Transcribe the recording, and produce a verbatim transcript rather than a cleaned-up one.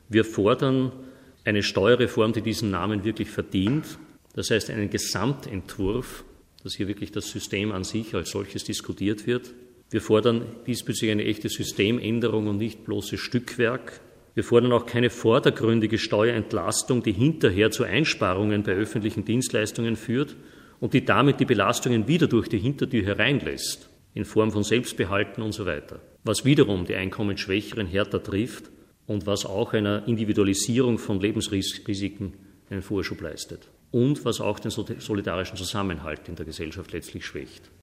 Wir fordern eine Steuerreform, die diesen Namen wirklich verdient. Das heißt, einen Gesamtentwurf, dass hier wirklich das System an sich als solches diskutiert wird. Wir fordern diesbezüglich eine echte Systemänderung und nicht bloßes Stückwerk. Wir fordern auch keine vordergründige Steuerentlastung, die hinterher zu Einsparungen bei öffentlichen Dienstleistungen führt und die damit die Belastungen wieder durch die Hintertür hereinlässt, in Form von Selbstbehalten und so weiter. Was wiederum die Einkommensschwächeren härter trifft und was auch einer Individualisierung von Lebensrisiken einen Vorschub leistet. Und was auch den solidarischen Zusammenhalt in der Gesellschaft letztlich schwächt.